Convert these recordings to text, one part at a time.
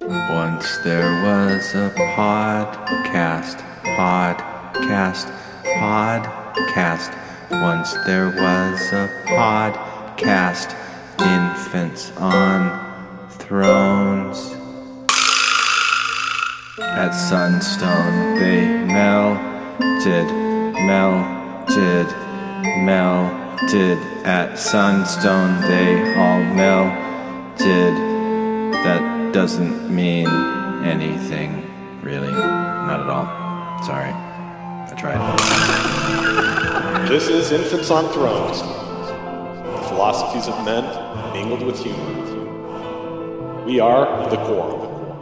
Once there was a podcast. Once there was a podcast. Infants on Thrones. At Sunstone they melted. At Sunstone they all melted. That doesn't mean anything, really. Not at all. Sorry. I tried. This is Infants on Thrones. The philosophies of men mingled with humor. We are the Quorum.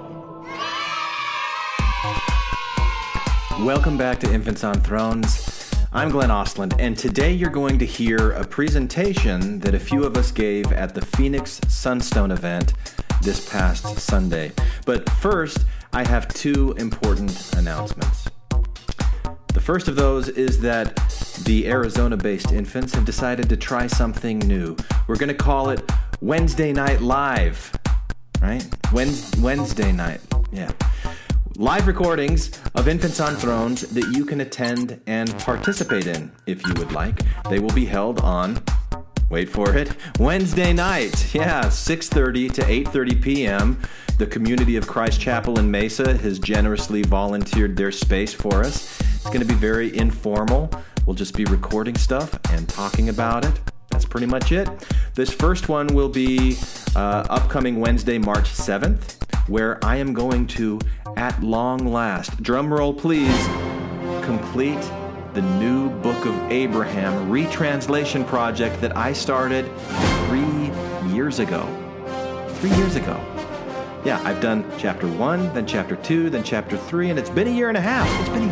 Welcome back to Infants on Thrones. I'm Glenn Ostland, and today you're going to hear a presentation that a few of us gave at the Phoenix Sunstone event this past Sunday. But first, I have two important announcements. The first of those is that the Arizona-based infants have decided to try something new. We're going to call it Wednesday Night Live, right? Wednesday night, yeah. Live recordings of Infants on Thrones that you can attend and participate in if you would like. They will be held on, wait for it, Wednesday night. Yeah, 6:30 to 8:30 p.m. The community of Christ Chapel in Mesa has generously volunteered their space for us. It's going to be very informal. We'll just be recording stuff and talking about it. That's pretty much it. This first one will be upcoming Wednesday, March 7th, where I am going to, at long last, drum roll please, complete the new Book of Abraham retranslation project that I started 3 years ago. 3 years ago. Yeah, I've done chapter 1, then chapter 2, then chapter 3, and it's been a year and a half.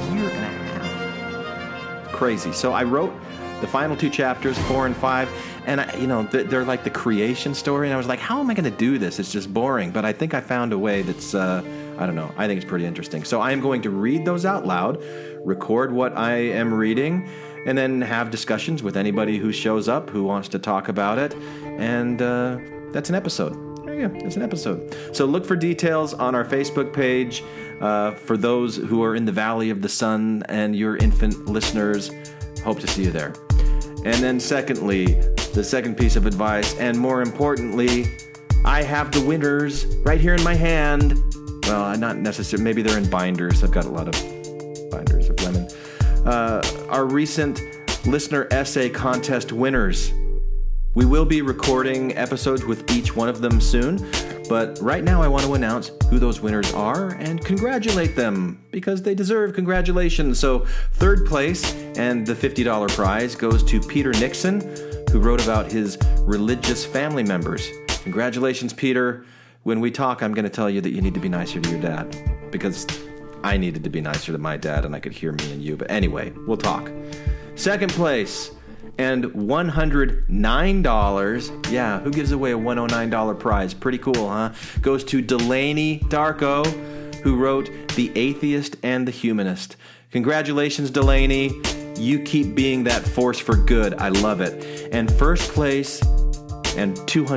Crazy. So I wrote the final two chapters, 4 and 5, and they're like the creation story, and I was like, how am I going to do this? It's just boring, but I think I found a way that's, I think it's pretty interesting. So I am going to read those out loud, record what I am reading, and then have discussions with anybody who shows up, who wants to talk about it, and that's an episode. There you go, it's an episode. So look for details on our Facebook page for those who are in the Valley of the Sun and your infant listeners. Hope to see you there. And then secondly, the second piece of advice, and more importantly, I have the winners right here in my hand. Well, not necessarily. Maybe they're in binders. I've got a lot of binders of lemon. Our recent listener essay contest winners. We will be recording episodes with each one of them soon, but right now I want to announce who those winners are and congratulate them because they deserve congratulations. So third place and the $50 prize goes to Peter Nixon, who wrote about his religious family members. Congratulations, Peter. When we talk, I'm going to tell you that you need to be nicer to your dad because I needed to be nicer to my dad and I could hear me and you. But anyway, we'll talk. Second place and $109. Yeah, who gives away a $109 prize? Pretty cool, huh? Goes to Delaney Darko, who wrote The Atheist and the Humanist. Congratulations, Delaney. You keep being that force for good. I love it. And first place and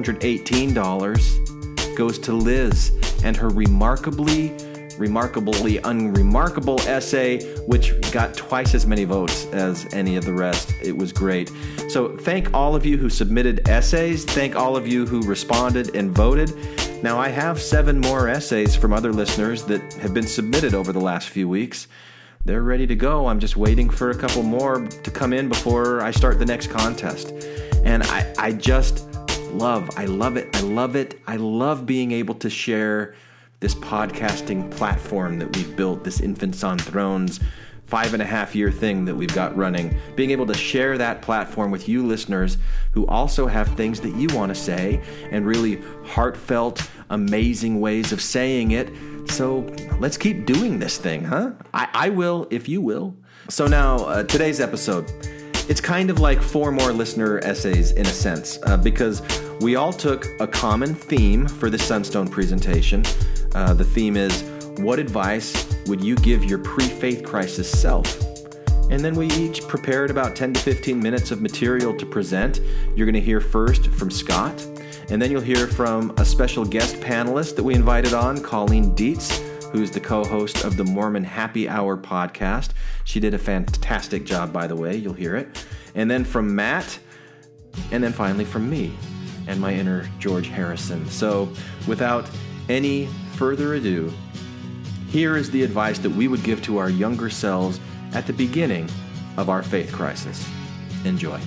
$218 goes to Liz and her remarkably unremarkable essay, which got twice as many votes as any of the rest. It was great. So thank all of you who submitted essays. Thank all of you who responded and voted. Now I have 7 more essays from other listeners that have been submitted over the last few weeks. They're ready to go. I'm just waiting for a couple more to come in before I start the next contest. And I just love it. I love being able to share this podcasting platform that we've built, this Infants on Thrones 5.5-year thing that we've got running, being able to share that platform with you listeners who also have things that you want to say and really heartfelt, amazing ways of saying it. So let's keep doing this thing, huh? I will if you will. So now, today's episode, it's kind of like 4 more listener essays in a sense, because we all took a common theme for the Sunstone presentation. The theme is, what advice would you give your pre-faith crisis self? And then we each prepared about 10 to 15 minutes of material to present. You're going to hear first from Scott, And then you'll hear from a special guest panelist that we invited on, Colleen Dietz, who's the co-host of the Mormon Happy Hour podcast. She did a fantastic job, by the way. You'll hear it. And then from Matt, and then finally from me and my inner George Harrison. So without any further ado, here is the advice that we would give to our younger selves at the beginning of our faith crisis. Enjoy.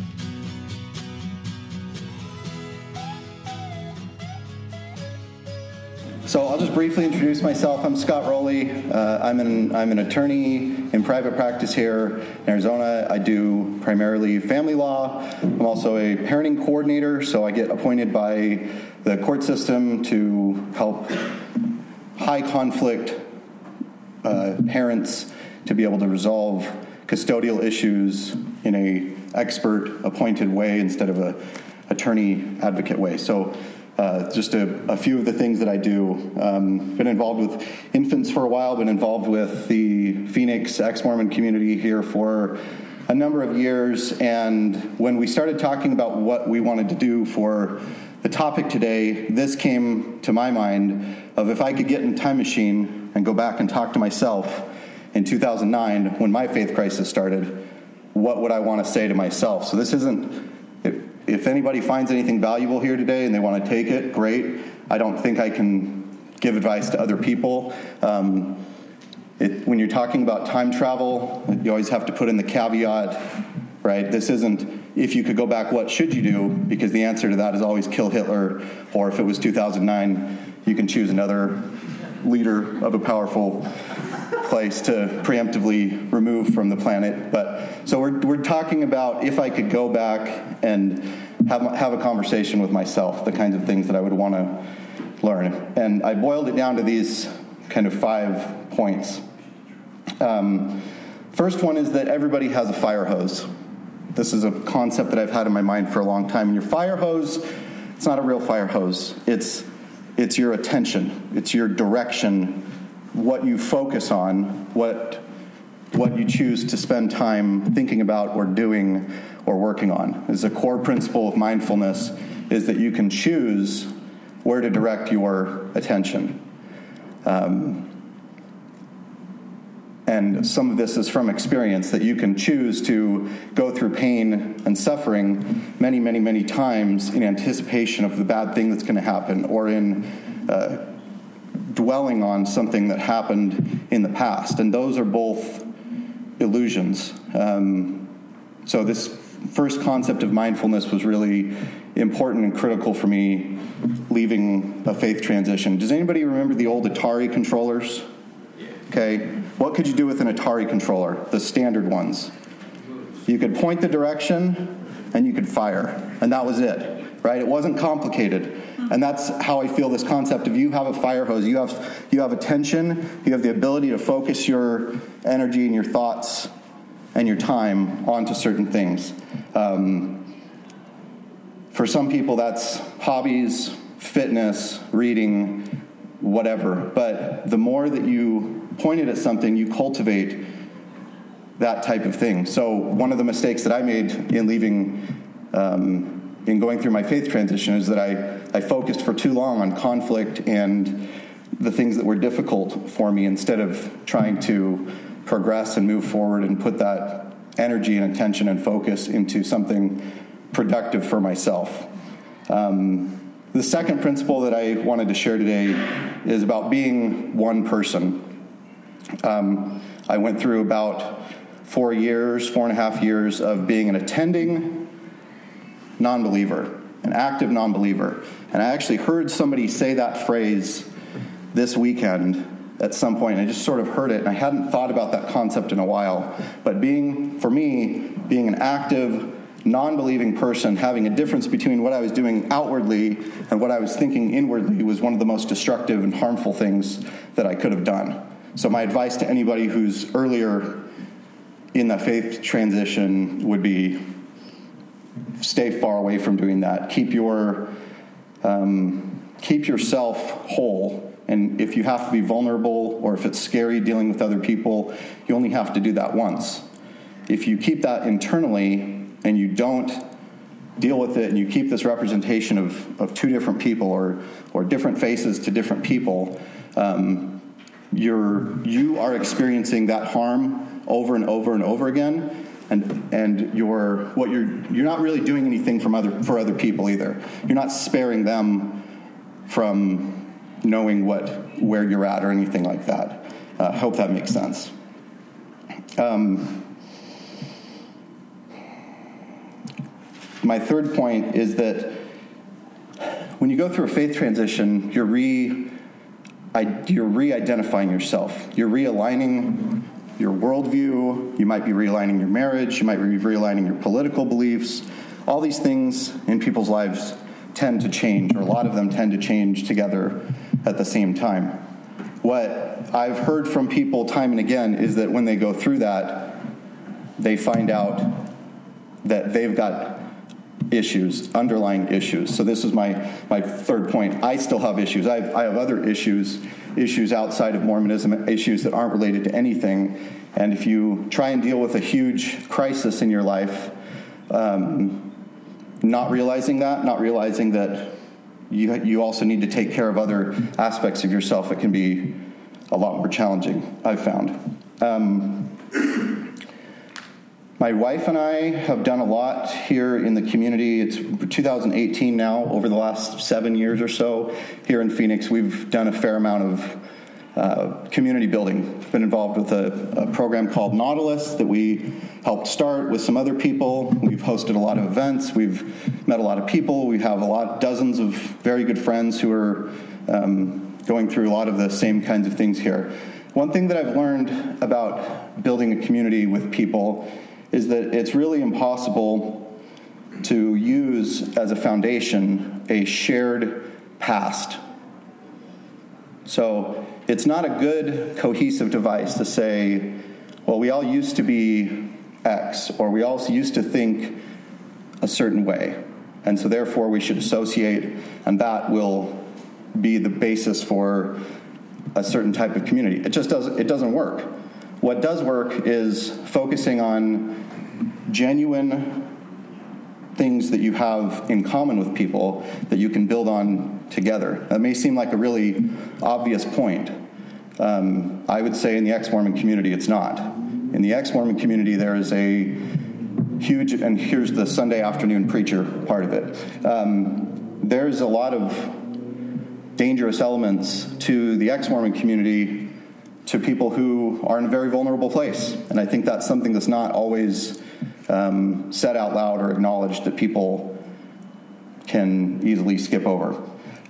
So I'll just briefly introduce myself. I'm Scott Rowley. I'm an attorney in private practice here in Arizona. I do primarily family law. I'm also a parenting coordinator, so I get appointed by the court system to help high conflict parents to be able to resolve custodial issues in a expert appointed way instead of a attorney advocate way. So just a few of the things that I do. Been involved with infants for a while, been involved with the Phoenix ex-Mormon community here for a number of years, and when we started talking about what we wanted to do for the topic today, this came to my mind of if I could get in a time machine and go back and talk to myself in 2009 when my faith crisis started, what would I want to say to myself? So this isn't... If anybody finds anything valuable here today and they want to take it, great. I don't think I can give advice to other people. When you're talking about time travel, you always have to put in the caveat, right? This isn't, if you could go back, what should you do? Because the answer to that is always kill Hitler, or if it was 2009, you can choose another leader of a powerful place to preemptively remove from the planet. But so we're talking about if I could go back and have a conversation with myself, the kinds of things that I would want to learn. And I boiled it down to these kind of 5 points. First one is that everybody has a fire hose. This is a concept that I've had in my mind for a long time. And your fire hose, it's not a real fire hose. It's your attention. It's your direction, what you focus on, what you choose to spend time thinking about or doing or working on. Is a core principle of mindfulness is that you can choose where to direct your attention. And some of this is from experience, that you can choose to go through pain and suffering many, many, many times in anticipation of the bad thing that's going to happen, or in dwelling on something that happened in the past. And those are both illusions. So this first concept of mindfulness was really important and critical for me leaving a faith transition. Does anybody remember the old Atari controllers? Okay. What could you do with an Atari controller? The standard ones. You could point the direction and you could fire. And that was it, right? It wasn't complicated. And that's how I feel this concept of you have a fire hose. You have attention. You have the ability to focus your energy and your thoughts and your time onto certain things. For some people, that's hobbies, fitness, reading, whatever. But the more that you point it at something, you cultivate that type of thing. So one of the mistakes that I made in leaving, in going through my faith transition, is that I focused for too long on conflict and the things that were difficult for me instead of trying to progress and move forward and put that energy and attention and focus into something productive for myself. The second principle that I wanted to share today is about being one person. I went through about 4.5 years of being an attending non-believer, an active non-believer. And I actually heard somebody say that phrase this weekend at some point. I just sort of heard it, and I hadn't thought about that concept in a while. But for me, being an active, non-believing person, having a difference between what I was doing outwardly and what I was thinking inwardly was one of the most destructive and harmful things that I could have done. So my advice to anybody who's earlier in the faith transition would be stay far away from doing that. Keep yourself whole. And if you have to be vulnerable, or if it's scary dealing with other people, you only have to do that once. If you keep that internally and you don't deal with it and you keep this representation of two different people or different faces to different people, you are experiencing that harm over and over and over again, and you're not really doing anything for other people either. You're not sparing them from knowing where you're at or anything like that. I hope that makes sense. My third point is that when you go through a faith transition, you're re-identifying yourself. You're realigning your worldview. You might be realigning your marriage. You might be realigning your political beliefs. All these things in people's lives tend to change, or a lot of them tend to change together at the same time. What I've heard from people time and again is that when they go through that, they find out that they've got issues, underlying issues. So this is my third point. I still have issues. I have other issues outside of Mormonism, issues that aren't related to anything. And if you try and deal with a huge crisis in your life, not realizing that you also need to take care of other aspects of yourself, it can be a lot more challenging, I've found. My wife and I have done a lot here in the community. It's 2018 now. Over the last 7 years or so here in Phoenix, we've done a fair amount of community building. We've been involved with a program called Nautilus that we helped start with some other people. We've hosted a lot of events. We've met a lot of people. We have dozens of very good friends who are going through a lot of the same kinds of things here. One thing that I've learned about building a community with people is that it's really impossible to use as a foundation a shared past. So it's not a good cohesive device to say, well, we all used to be X, or we all used to think a certain way, and so therefore we should associate, and that will be the basis for a certain type of community. It doesn't work. What does work is focusing on genuine things that you have in common with people that you can build on together. That may seem like a really obvious point. I would say in the ex-Mormon community, it's not. In the ex-Mormon community, there is a huge, and here's the Sunday afternoon preacher part of it. There's a lot of dangerous elements to the ex-Mormon community, to people who are in a very vulnerable place. And I think that's something that's not always said out loud or acknowledged, that people can easily skip over.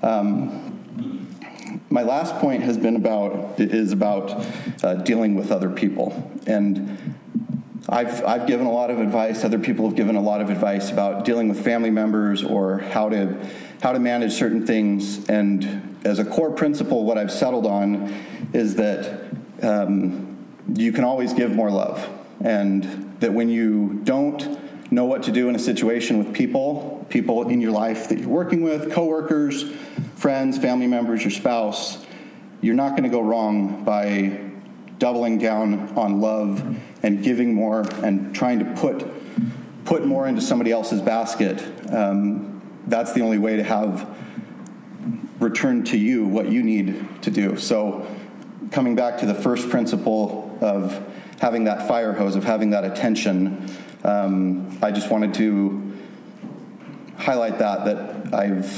My last point is about dealing with other people. And I've given a lot of advice. Other people have given a lot of advice about dealing with family members or how to manage certain things. And as a core principle, what I've settled on is that you can always give more love. And that when you don't know what to do in a situation with people in your life that you're working with, coworkers, friends, family members, your spouse, you're not going to go wrong by doubling down on love and giving more and trying to put more into somebody else's basket. That's the only way to have return to you what you need to do. So coming back to the first principle of having that fire hose, of having that attention, I just wanted to highlight that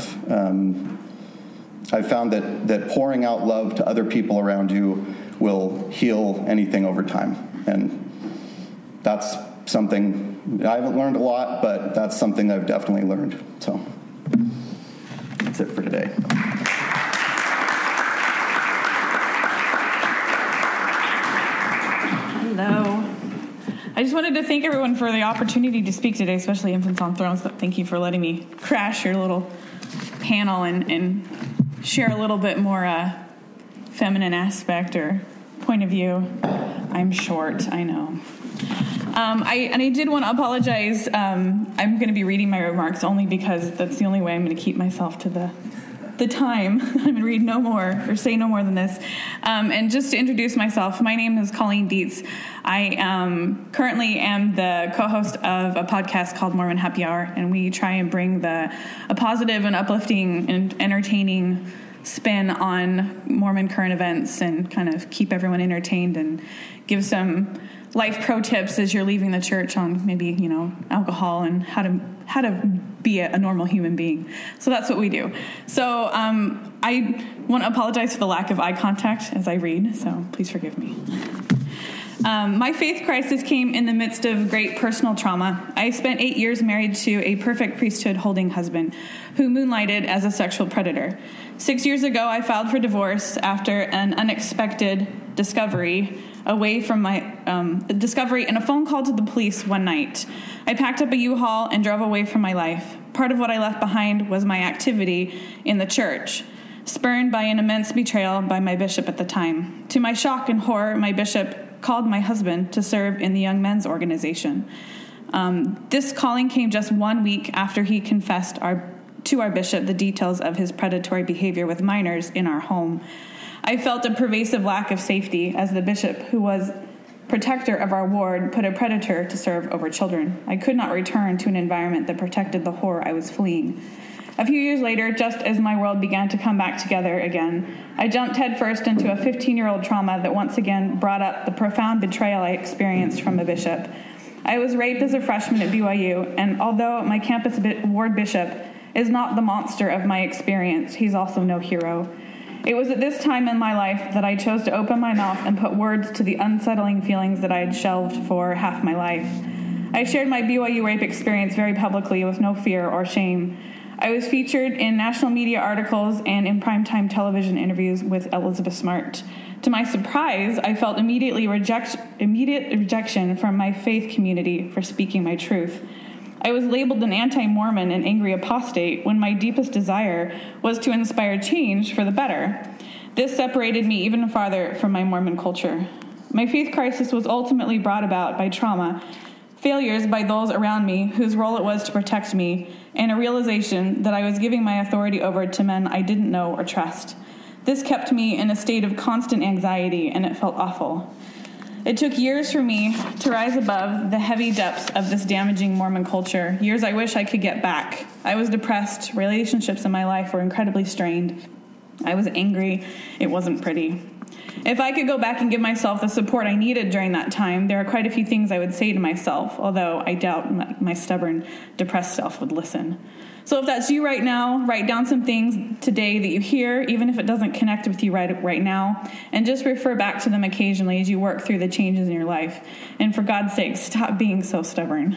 I've found that pouring out love to other people around you will heal anything over time. And that's something I haven't learned a lot, but that's something I've definitely learned. So that's it for today. Hello. I just wanted to thank everyone for the opportunity to speak today, especially Infants on Thrones. Thank you for letting me crash your little panel and share a little bit more feminine aspect or point of view. I'm short, I know. I did want to apologize. I'm going to be reading my remarks only because that's the only way I'm going to keep myself to the the time. I'm going to read no more or say no more than this. And just to introduce myself, my name is Colleen Dietz. I currently am the co-host of a podcast called Mormon Happy Hour, and we try and bring a positive and uplifting and entertaining spin on Mormon current events and kind of keep everyone entertained and give some life pro tips as you're leaving the church on maybe, alcohol and how to be a normal human being. So that's what we do. So I want to apologize for the lack of eye contact as I read, so please forgive me. My faith crisis came in the midst of great personal trauma. I spent 8 years married to a perfect priesthood-holding husband who moonlighted as a sexual predator. 6 years ago, I filed for divorce after an unexpected discovery and a phone call to the police one night. I packed up a U-Haul and drove away from my life. Part of what I left behind was my activity in the church, spurned by an immense betrayal by my bishop at the time. To my shock and horror, my bishop called my husband to serve in the young men's organization. This calling came just 1 week after he confessed to our bishop the details of his predatory behavior with minors in our home. I felt a pervasive lack of safety as the bishop, who was protector of our ward, put a predator to serve over children. I could not return to an environment that protected the horror I was fleeing. A few years later, just as my world began to come back together again, I jumped headfirst into a 15-year-old trauma that once again brought up the profound betrayal I experienced from a bishop. I was raped as a freshman at BYU, and although my campus ward bishop is not the monster of my experience, he's also no hero. It was at this time in my life that I chose to open my mouth and put words to the unsettling feelings that I had shelved for half my life. I shared my BYU rape experience very publicly with no fear or shame. I was featured in national media articles and in primetime television interviews with Elizabeth Smart. To my surprise, I felt immediate rejection from my faith community for speaking my truth. I was labeled an anti-Mormon and angry apostate when my deepest desire was to inspire change for the better. This separated me even farther from my Mormon culture. My faith crisis was ultimately brought about by trauma, failures by those around me whose role it was to protect me, and a realization that I was giving my authority over to men I didn't know or trust. This kept me in a state of constant anxiety, and it felt awful. It took years for me to rise above the heavy depths of this damaging Mormon culture, years I wish I could get back. I was depressed. Relationships in my life were incredibly strained. I was angry. It wasn't pretty. If I could go back and give myself the support I needed during that time, there are quite a few things I would say to myself, although I doubt my stubborn, depressed self would listen. So if that's you right now, write down some things today that you hear, even if it doesn't connect with you right now, and just refer back to them occasionally as you work through the changes in your life. And for God's sake, stop being so stubborn.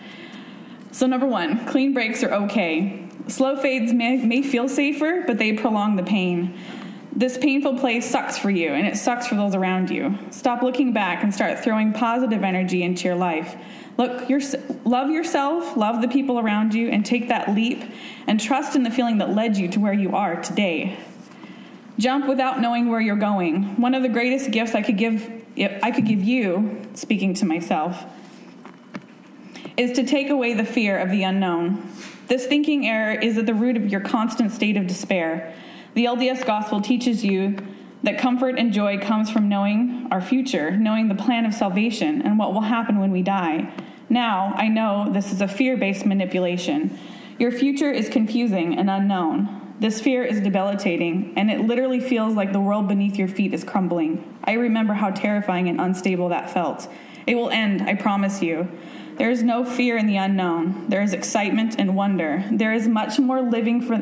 So 1, clean breaks are okay. Slow fades may feel safer, but they prolong the pain. This painful place sucks for you, and it sucks for those around you. Stop looking back and start throwing positive energy into your life. Love yourself, love the people around you, and take that leap and trust in the feeling that led you to where you are today. Jump without knowing where you're going. One of the greatest gifts I could give you, speaking to myself, is to take away the fear of the unknown. This thinking error is at the root of your constant state of despair. The LDS gospel teaches you that comfort and joy comes from knowing our future, knowing the plan of salvation and what will happen when we die. Now, I know this is a fear-based manipulation. Your future is confusing and unknown. This fear is debilitating, and it literally feels like the world beneath your feet is crumbling. I remember how terrifying and unstable that felt. It will end, I promise you. There is no fear in the unknown. There is excitement and wonder. There's much more living for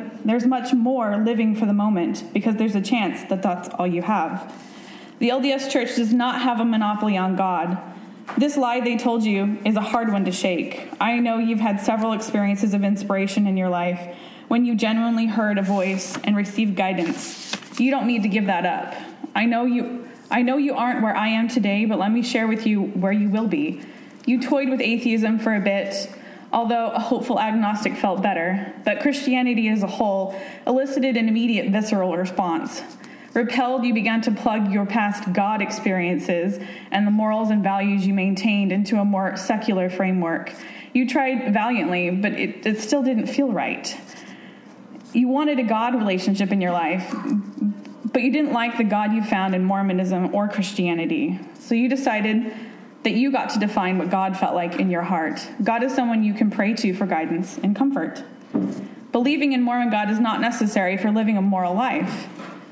the moment, because there's a chance that that's all you have. The LDS Church does not have a monopoly on God. This lie they told you is a hard one to shake. I know you've had several experiences of inspiration in your life when you genuinely heard a voice and received guidance. You don't need to give that up. I know you aren't where I am today, but let me share with you where you will be. You toyed with atheism for a bit, although a hopeful agnostic felt better. But Christianity as a whole elicited an immediate visceral response. Repelled, you began to plug your past God experiences and the morals and values you maintained into a more secular framework. You tried valiantly, but it still didn't feel right. You wanted a God relationship in your life, but you didn't like the God you found in Mormonism or Christianity. So you decided that you got to define what God felt like in your heart. God is someone you can pray to for guidance and comfort. Believing in Mormon God is not necessary for living a moral life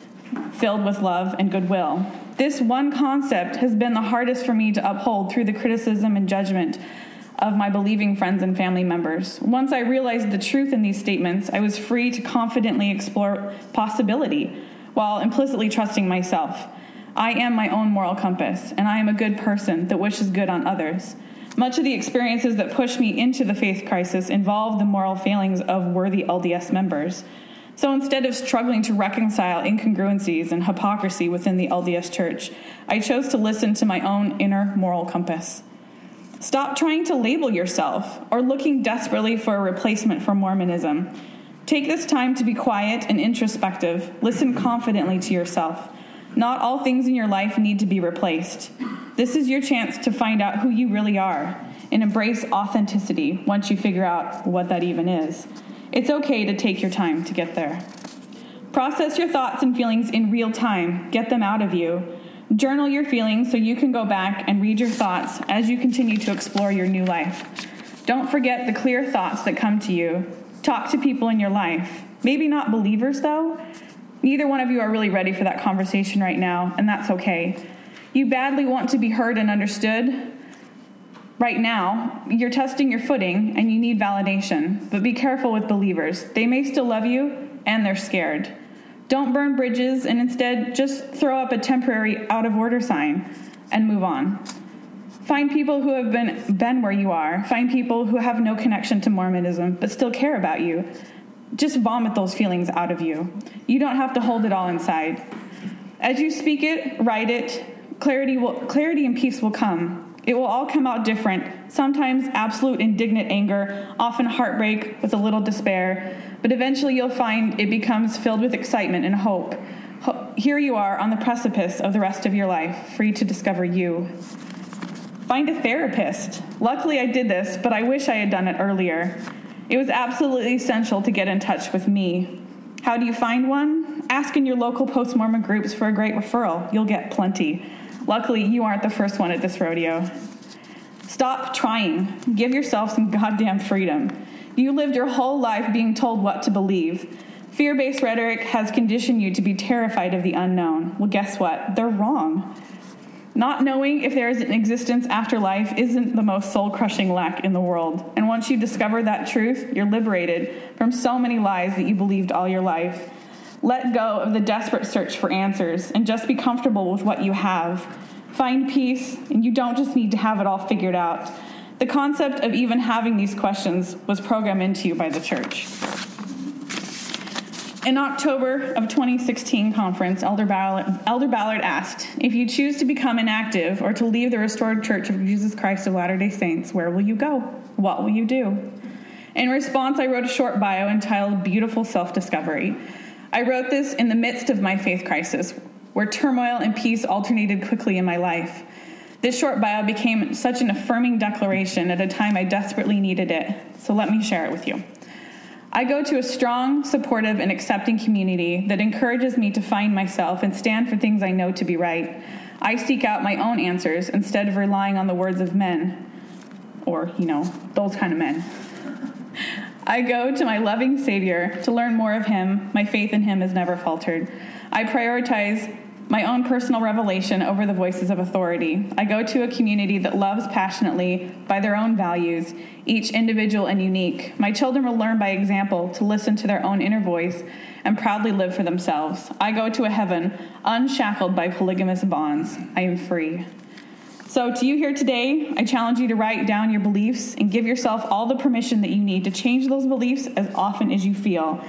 filled with love and goodwill. This one concept has been the hardest for me to uphold through the criticism and judgment of my believing friends and family members. Once I realized the truth in these statements, I was free to confidently explore possibility while implicitly trusting myself. I am my own moral compass, and I am a good person that wishes good on others. Much of the experiences that pushed me into the faith crisis involved the moral failings of worthy LDS members. So instead of struggling to reconcile incongruencies and hypocrisy within the LDS Church, I chose to listen to my own inner moral compass. Stop trying to label yourself or looking desperately for a replacement for Mormonism. Take this time to be quiet and introspective. Listen confidently to yourself. Not all things in your life need to be replaced. This is your chance to find out who you really are and embrace authenticity once you figure out what that even is. It's okay to take your time to get there. Process your thoughts and feelings in real time. Get them out of you. Journal your feelings so you can go back and read your thoughts as you continue to explore your new life. Don't forget the clear thoughts that come to you. Talk to people in your life. Maybe not believers, though. Neither one of you are really ready for that conversation right now, and that's okay. You badly want to be heard and understood. Right now, you're testing your footing, and you need validation. But be careful with believers. They may still love you, and they're scared. Don't burn bridges, and instead just throw up a temporary out-of-order sign and move on. Find people who have been where you are. Find people who have no connection to Mormonism but still care about you. Just vomit those feelings out of you. You don't have to hold it all inside. As you speak it, write it, clarity and peace will come. It will all come out different, sometimes absolute indignant anger, often heartbreak with a little despair, but eventually you'll find it becomes filled with excitement and hope. Here you are on the precipice of the rest of your life, free to discover you. Find a therapist. Luckily I did this, but I wish I had done it earlier. It was absolutely essential to get in touch with me. How do you find one? Ask in your local post-Mormon groups for a great referral. You'll get plenty. Luckily, you aren't the first one at this rodeo. Stop trying. Give yourself some goddamn freedom. You lived your whole life being told what to believe. Fear-based rhetoric has conditioned you to be terrified of the unknown. Well, guess what? They're wrong. Not knowing if there is an existence after life isn't the most soul-crushing lack in the world. And once you discover that truth, you're liberated from so many lies that you believed all your life. Let go of the desperate search for answers and just be comfortable with what you have. Find peace, and you don't just need to have it all figured out. The concept of even having these questions was programmed into you by the church. In October of 2016 conference, Elder Ballard asked, if you choose to become inactive or to leave the Restored Church of Jesus Christ of Latter-day Saints, where will you go? What will you do? In response, I wrote a short bio entitled Beautiful Self-Discovery. I wrote this in the midst of my faith crisis, where turmoil and peace alternated quickly in my life. This short bio became such an affirming declaration at a time I desperately needed it, so let me share it with you. I go to a strong, supportive, and accepting community that encourages me to find myself and stand for things I know to be right. I seek out my own answers instead of relying on the words of men, or, those kind of men. I go to my loving Savior to learn more of Him. My faith in Him has never faltered. I prioritize my own personal revelation over the voices of authority. I go to a community that loves passionately by their own values, each individual and unique. My children will learn by example to listen to their own inner voice and proudly live for themselves. I go to a heaven unshackled by polygamous bonds. I am free. So to you here today, I challenge you to write down your beliefs and give yourself all the permission that you need to change those beliefs as often as you feel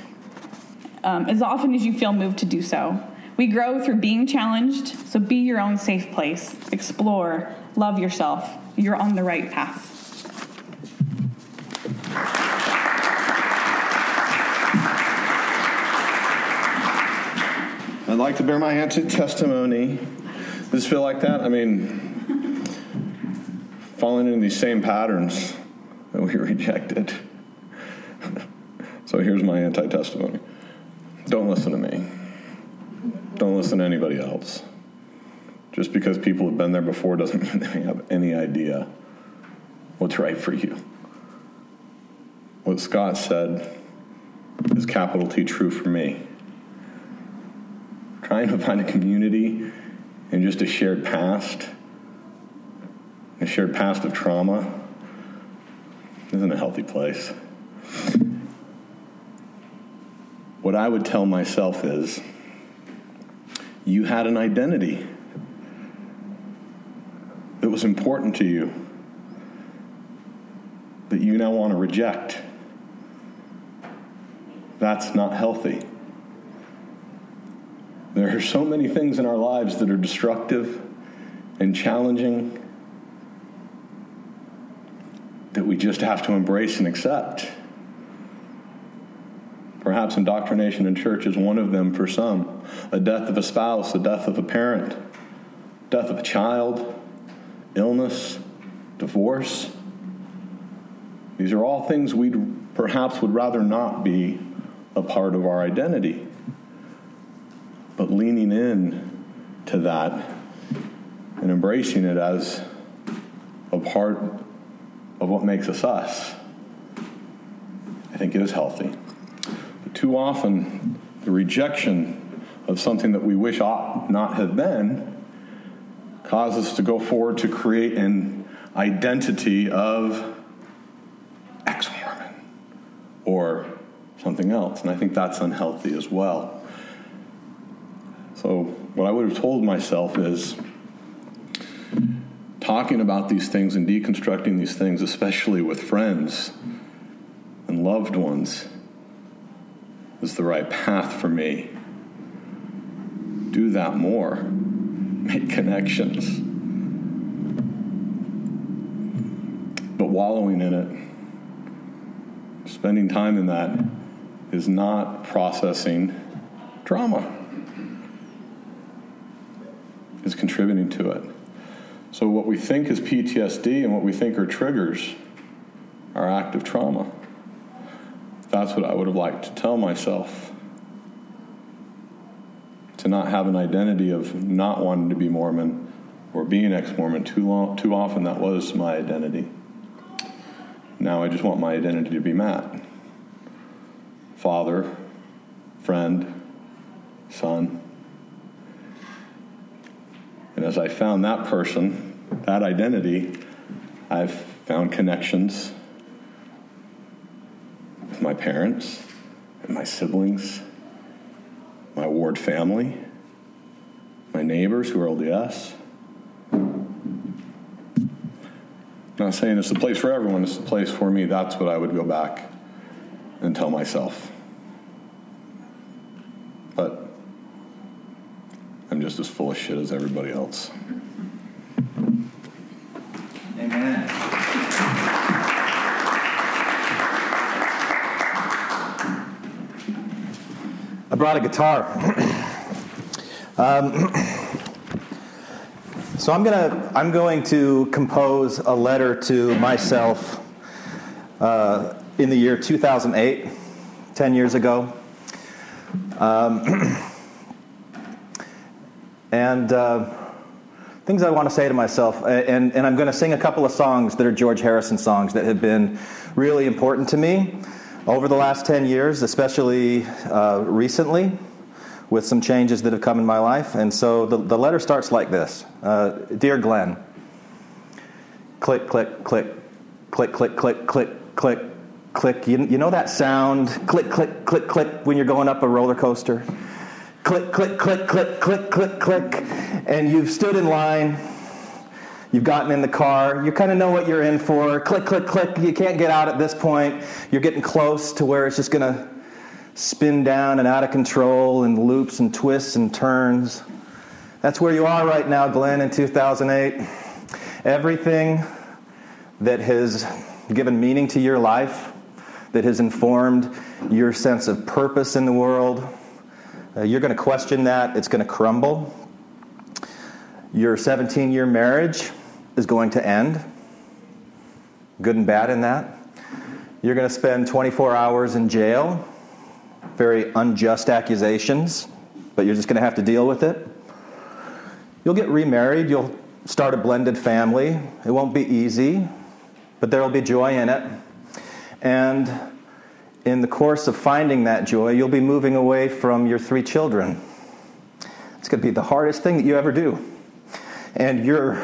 moved to do so. We grow through being challenged, so be your own safe place. Explore, love yourself. You're on the right path. I'd like to bear my hand to testimony. Does it feel like that? Falling into these same patterns that we rejected. So here's my anti-testimony. Don't listen to me. Don't listen to anybody else. Just because people have been there before doesn't mean they have any idea what's right for you. What Scott said is capital T true for me. Trying to find a community in just a shared past of trauma, isn't a healthy place. What I would tell myself is, you had an identity that was important to you that you now want to reject. That's not healthy. There are so many things in our lives that are destructive and challenging that we just have to embrace and accept. Perhaps indoctrination in church is one of them for some. A death of a spouse, a death of a parent, death of a child, illness, divorce. These are all things we perhaps would rather not be a part of our identity. But leaning in to that and embracing it as a part of what makes us us, I think is healthy. But too often, the rejection of something that we wish ought not have been causes us to go forward to create an identity of ex-Mormon or something else. And I think that's unhealthy as well. So what I would have told myself is, talking about these things and deconstructing these things, especially with friends and loved ones, is the right path for me. Do that more. Make connections. But wallowing in it, spending time in that, is not processing trauma. It's contributing to it. So what we think is PTSD and what we think are triggers are active trauma. That's what I would have liked to tell myself. To not have an identity of not wanting to be Mormon or being ex-Mormon. Too often that was my identity. Now I just want my identity to be Matt. Father, friend, son. And as I found that person, that identity, I've found connections with my parents and my siblings, my ward family, my neighbors who are LDS. I'm not saying it's the place for everyone, it's the place for me. That's what I would go back and tell myself. But I'm just as full of shit as everybody else. Amen. I brought a guitar. So I'm going to compose a letter to myself in the year 2008, 10 years ago. And things I want to say to myself, and I'm going to sing a couple of songs that are George Harrison songs that have been really important to me over the last 10 years, especially recently, with some changes that have come in my life. And so the letter starts like this. Dear Glenn, click, click, click, click, click, click, click, click, click. You know that sound? Click, click, click, click when you're going up a roller coaster? Click, click, click, click, click, click, click. And you've stood in line. You've gotten in the car. You kind of know what you're in for. Click, click, click. You can't get out at this point. You're getting close to where it's just going to spin down and out of control and loops and twists and turns. That's where you are right now, Glenn, in 2008. Everything that has given meaning to your life, that has informed your sense of purpose in the world, you're going to question that. It's going to crumble. Your 17-year marriage is going to end. Good and bad in that. You're going to spend 24 hours in jail. Very unjust accusations, but you're just going to have to deal with it. You'll get remarried. You'll start a blended family. It won't be easy, but there will be joy in it. And in the course of finding that joy, you'll be moving away from your 3 children. It's going to be the hardest thing that you ever do. And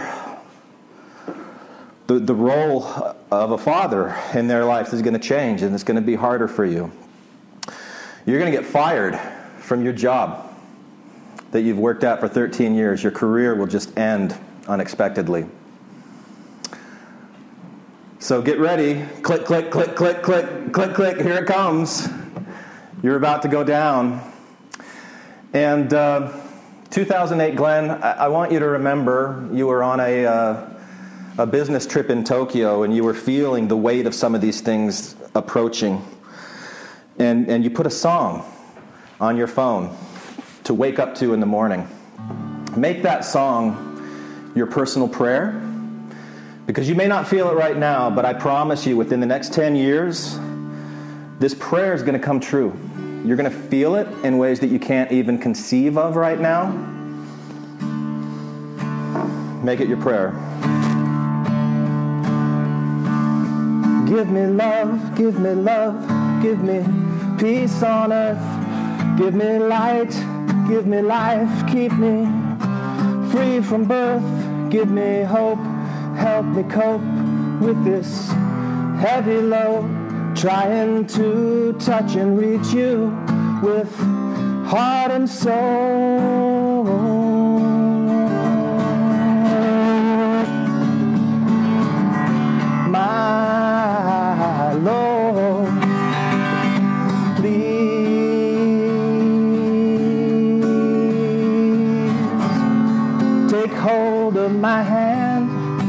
the role of a father in their lives is going to change, and it's going to be harder for you. You're going to get fired from your job that you've worked at for 13 years. Your career will just end unexpectedly. So get ready. Click, click, click, click, click, click, click. Here it comes. You're about to go down. And 2008, Glenn, I want you to remember you were on a business trip in Tokyo, and you were feeling the weight of some of these things approaching. And you put a song on your phone to wake up to in the morning. Make that song your personal prayer, because you may not feel it right now, but I promise you within the next 10 years, this prayer is going to come true. You're going to feel it in ways that you can't even conceive of right now. Make it your prayer. Give me love, give me love, give me peace on earth. Give me light, give me life, keep me free from birth. Give me hope, help me cope with this heavy load. Trying to touch and reach you with heart and soul. My Lord, please take hold of my hand,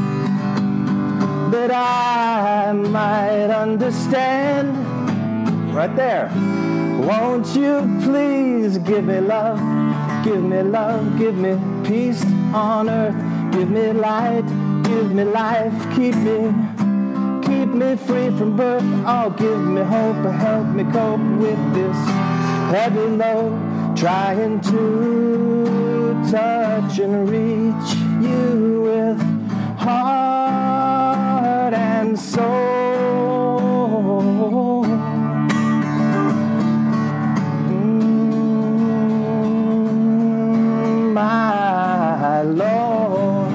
that I might understand. Right there. Won't you please give me love, give me love, give me peace on earth, give me light, give me life, keep me free from birth. Oh, give me hope, help me cope with this heavy load. Trying to touch and reach you with heart and soul. My Lord.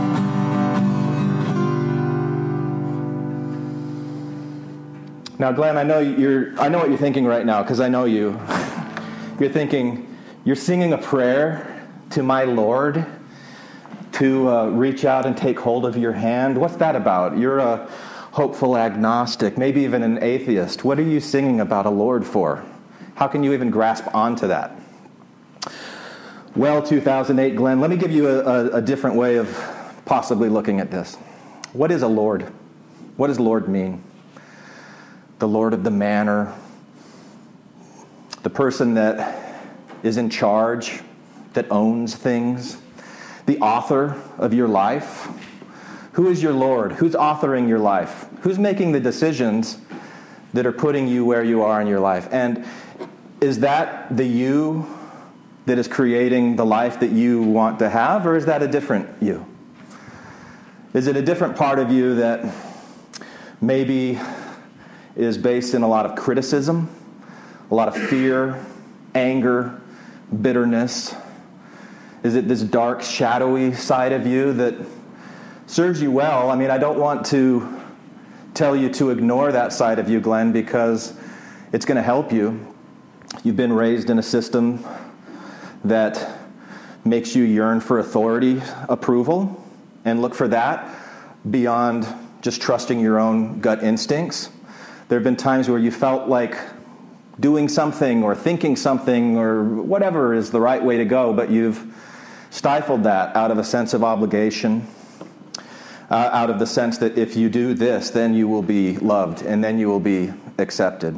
Now, Glenn, I know what you're thinking right now, because I know you. You're thinking, you're singing a prayer to my Lord to reach out and take hold of your hand. What's that about? You're a hopeful agnostic, maybe even an atheist. What are you singing about a Lord for? How can you even grasp onto that? Well, 2008, Glenn, let me give you a different way of possibly looking at this. What is a Lord? What does Lord mean? The Lord of the manor, the person that is in charge, that owns things, the author of your life. Who is your Lord? Who's authoring your life? Who's making the decisions that are putting you where you are in your life? And is that the you that is creating the life that you want to have, or is that a different you? Is it a different part of you that maybe is based in a lot of criticism, a lot of fear, anger, bitterness? Is it this dark, shadowy side of you that serves you well? I mean, I don't want to tell you to ignore that side of you, Glenn, because it's going to help you. You've been raised in a system that makes you yearn for authority, approval, and look for that beyond just trusting your own gut instincts. There have been times where you felt like doing something or thinking something or whatever is the right way to go, but you've stifled that out of a sense of obligation, out of the sense that if you do this, then you will be loved and then you will be accepted.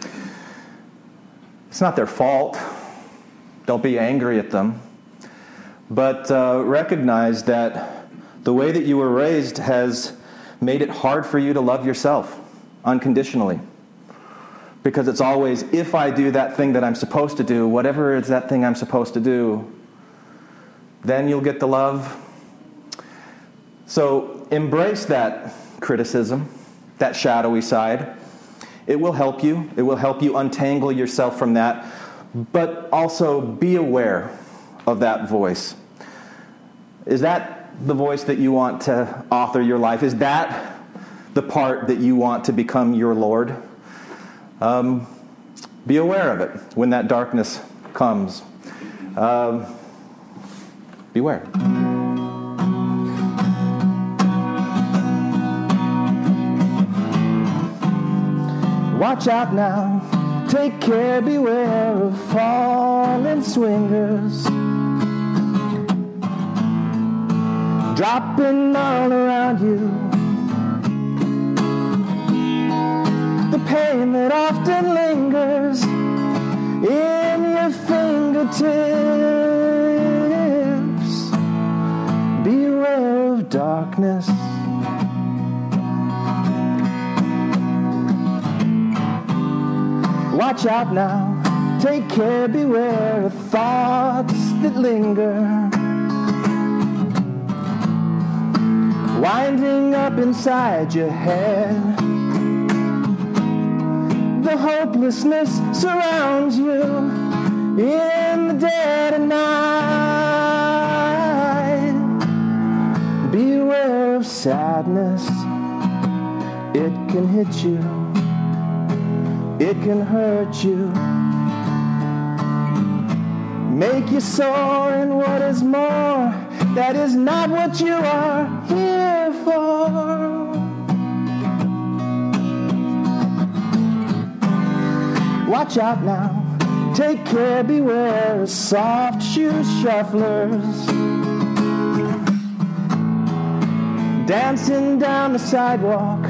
It's not their fault. Don't be angry at them. But recognize that the way that you were raised has made it hard for you to love yourself unconditionally. Because it's always, if I do that thing that I'm supposed to do, whatever is that thing I'm supposed to do, then you'll get the love. So embrace that criticism, that shadowy side. It will help you. It will help you untangle yourself from that. But also be aware of that voice. Is that the voice that you want to author your life? Is that the part that you want to become your Lord? Be aware of it when that darkness comes. Beware. Watch out now, take care, beware of fallen swingers, dropping all around you. The pain that often lingers in your fingertips. Beware of darkness. Watch out now, take care, beware of thoughts that linger, winding up inside your head. The hopelessness surrounds you in the dead of night. Beware of sadness, it can hit you. It can hurt you, make you sore, and what is more, that is not what you are here for. Watch out now, take care, beware of soft shoe shufflers, dancing down the sidewalk,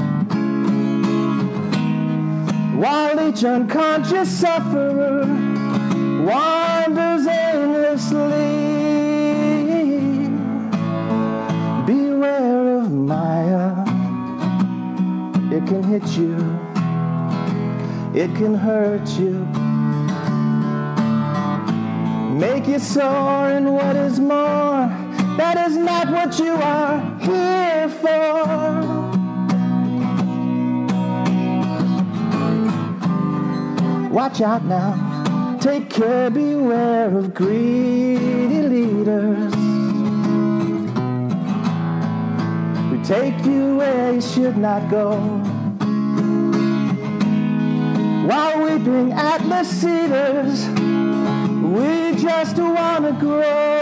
while each unconscious sufferer wanders aimlessly. Beware of Maya, it can hit you, it can hurt you, make you sore, and what is more, that is not what you are here for. Watch out now, take care, beware of greedy leaders who take you where you should not go, while weeping Atlas cedars, we just want to grow.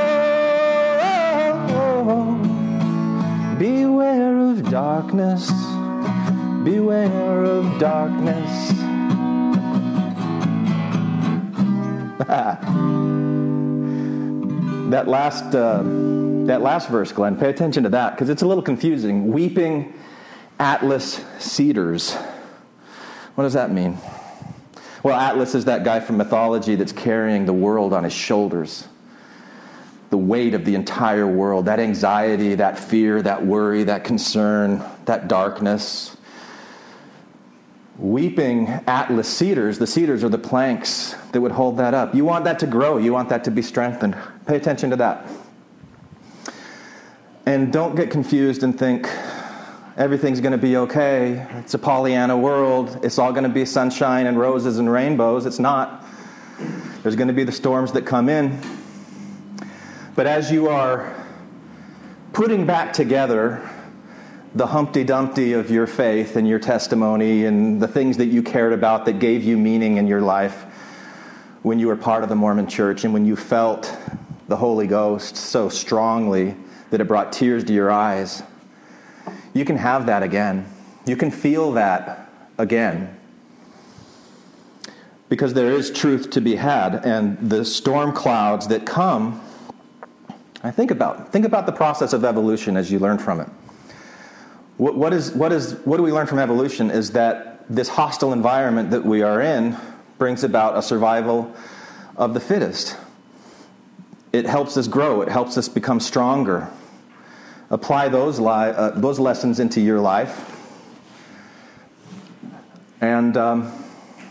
Beware of darkness, beware of darkness. That last verse, Glenn, pay attention to that, because it's a little confusing. Weeping Atlas cedars. What does that mean? Well, Atlas is that guy from mythology that's carrying the world on his shoulders. The weight of the entire world, that anxiety, that fear, that worry, that concern, that darkness. Weeping Atlas cedars, the cedars are the planks that would hold that up. You want that to grow. You want that to be strengthened. Pay attention to that. And don't get confused and think everything's going to be okay. It's a Pollyanna world. It's all going to be sunshine and roses and rainbows. It's not. There's going to be the storms that come in. But as you are putting back together the Humpty Dumpty of your faith and your testimony and the things that you cared about that gave you meaning in your life when you were part of the Mormon Church and when you felt the Holy Ghost so strongly that it brought tears to your eyes, you can have that again. You can feel that again. Because there is truth to be had, and the storm clouds that come, think about the process of evolution as you learn from it. What do we learn from evolution is that this hostile environment that we are in brings about a survival of the fittest. It helps us grow. It helps us become stronger. Apply those lessons into your life. And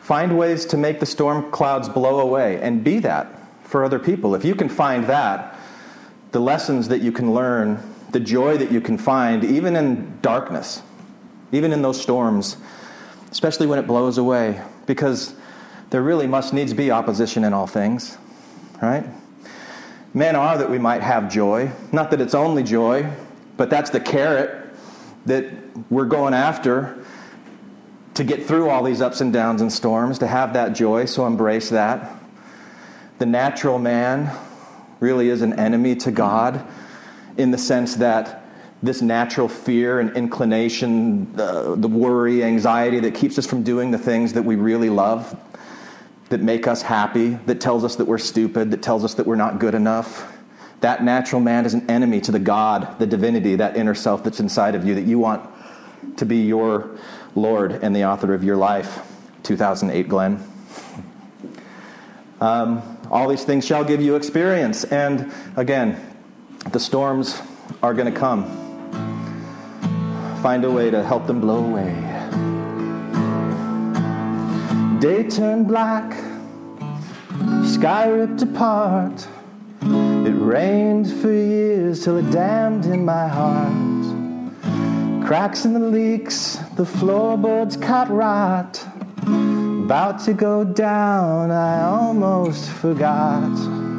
Find ways to make the storm clouds blow away, and be that for other people. If you can find that, the lessons that you can learn, the joy that you can find, even in darkness, even in those storms, especially when it blows away, because there really must needs be opposition in all things, right? Men are that we might have joy. Not that it's only joy, but that's the carrot that we're going after to get through all these ups and downs and storms, to have that joy, so embrace that. The natural man really is an enemy to God in the sense that this natural fear and inclination, the worry, anxiety that keeps us from doing the things that we really love, that make us happy, that tells us that we're stupid, that tells us that we're not good enough. That natural man is an enemy to the God, the divinity, that inner self that's inside of you, that you want to be your Lord and the author of your life. 2008 Glenn. All these things shall give you experience. And again, the storms are going to come. Find a way to help them blow away. Day turned black, sky ripped apart. It rained for years till it dammed in my heart. Cracks in the leaks, the floorboards caught rot. About to go down, I almost forgot.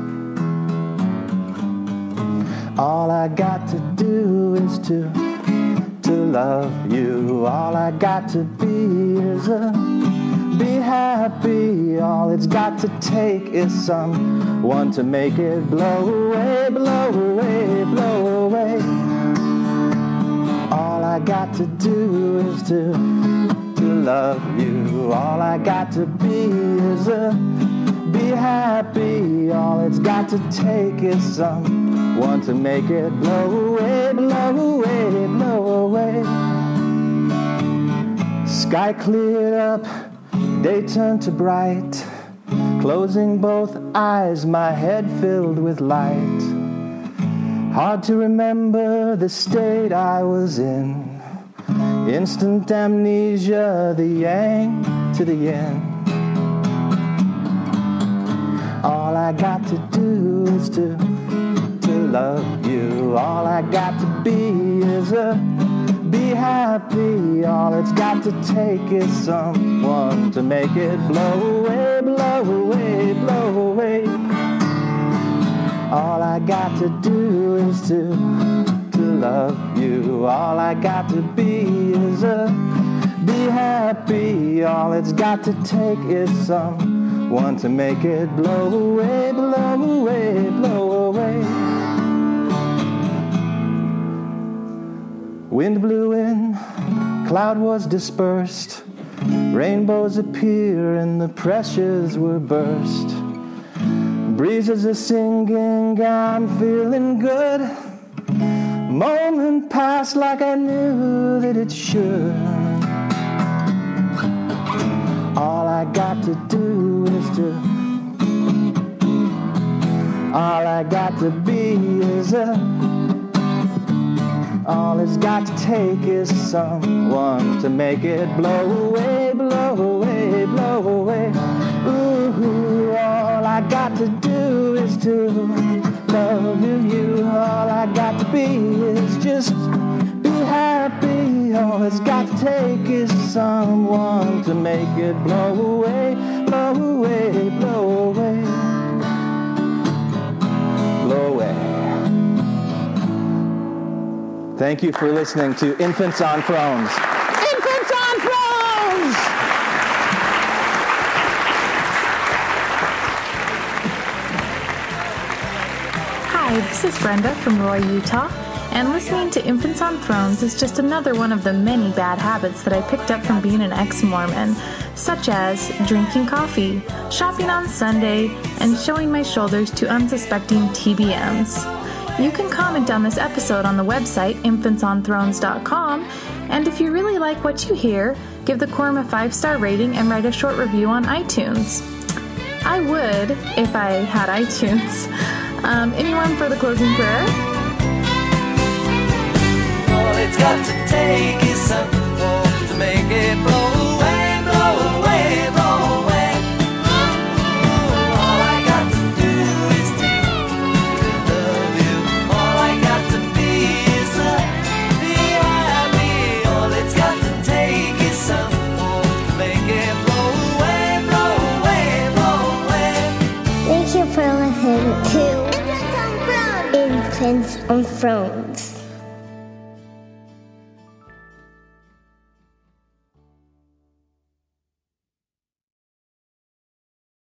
All I got to do is to love you. All I got to be is be happy. All it's got to take is someone to make it blow away, blow away, blow away. All I got to do is to love you. All I got to be is be happy. All it's got to take is someone to make it blow away, blow away, blow away. Sky cleared up, day turned to bright. Closing both eyes, my head filled with light. Hard to remember the state I was in. Instant amnesia, the yang to the yin. All I got to do is to love you. All I got to be is be happy. All it's got to take is someone to make it blow away, blow away, blow away. All I got to do is to love you. All I got to be is be happy. All it's got to take is someone to make it blow away, blow away, blow away. Wind blew in, cloud was dispersed. Rainbows appear and the pressures were burst. Breezes are singing, I'm feeling good. Moment passed like I knew that it should. All I got to do is all I got to be is all it's got to take is someone to make it blow away, blow away, blow away. Ooh, all I got to do is to love you. All I got to be is just be happy. All it's got to take is someone to make it blow away, blow away, blow away, blow away. Thank you for listening to Infants on Thrones. Infants on Thrones! Hi, this is Brenda from Roy, Utah, and listening to Infants on Thrones is just another one of the many bad habits that I picked up from being an ex-Mormon, such as drinking coffee, shopping on Sunday, and showing my shoulders to unsuspecting TBMs. You can comment on this episode on the website, infantsonthrones.com, and if you really like what you hear, give the Quorum a 5-star rating and write a short review on iTunes. I would, if I had iTunes. Anyone for the closing prayer? All it's got to take is someone to make it blow away, blow away, blow away. Infants on Thrones.